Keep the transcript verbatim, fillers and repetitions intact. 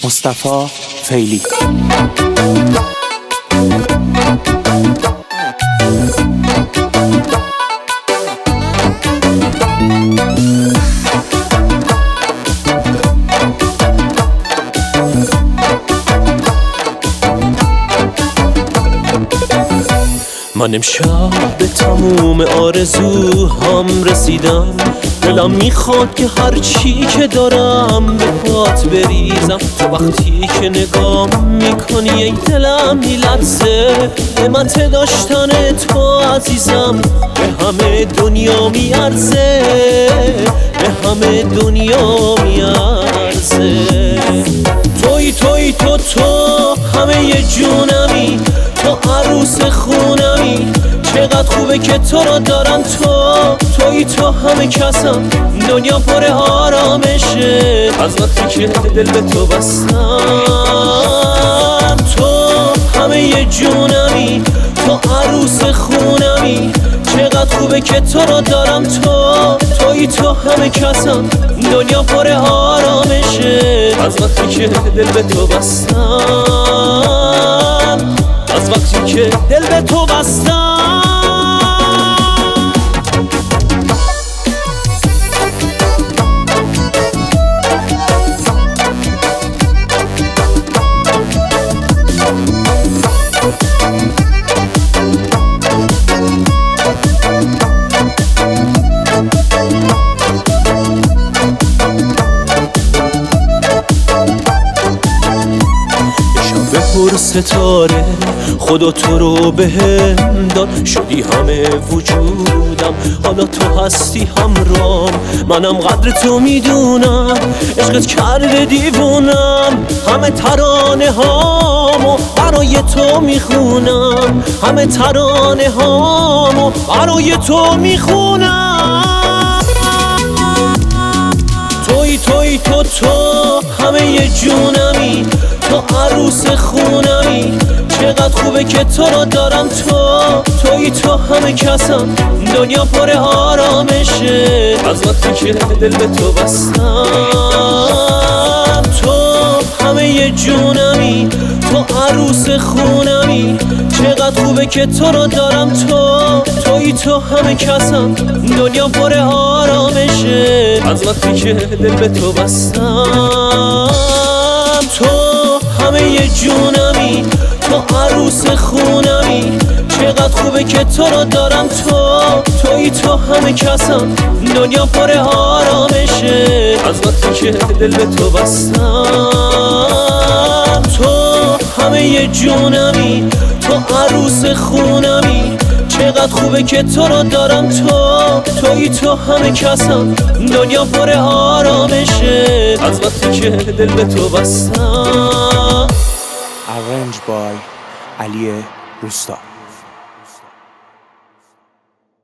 مصطفی فیلی. من امشب به تموم آرزوهام رسیدم، دلم میخواد که هرچی که دارم به پات بریزم. تو وقتی که نگام میکنی ای دلم میلرزه، قیمت داشتن تو عزیزم به همه دنیا میارزه، به همه دنیا میارزه. توی توی تو تو همه ی جونمی، تو عروس خونمی، چقدر خوبه که تو را دارم. تو توی تو همه کسم، دنیا پر آرامشه از وقتی که دل به تو بستم. تو همه ی جونمی، تو عروس خونمی، چقدر خوبه که تو را دارم. تو توی تو همه کسم، دنیا پر آرامشه از وقتی که دل به تو بستم، از وقتی که دل به تو بستم. پر ستاره خدا تو رو بهم داد، شدی همه وجودم، حالا تو هستی همرام. منم قدر تو میدونم، عشقت کرده دیوونم. همه ترانه هامو برای تو میخونم، همه ترانه هامو برای تو میخونم. توی توی تو تو همه ی جونمی، تو عروس خونمی، چقدر خوبه که تو را دارم. تو توی تو همه کسم، دنیا پر آرامشه از وقتی که دل به تو بستم. تو همه ی جونمی، تو عروس خونمی، چقدر خوبه که تو را دارم. تو توی تو همه کسم، دنیا پر آرامشه از وقتی که دل به تو بستم. تو همه ی جونمی، تو عروس خونمی، چقدر خوبه که تو را دارم. تو توی تو همه کسم، دنیا پر آرامشه از وقتی که دل به تو بستم. تو همه ی جونمی، تو عروس خونمی، چقدر خوبه که تو را دارم. تو توی تو همه کسم، دنیا پر آرامشه از وقتی که دل به تو بستم. Arranged by علی روستا.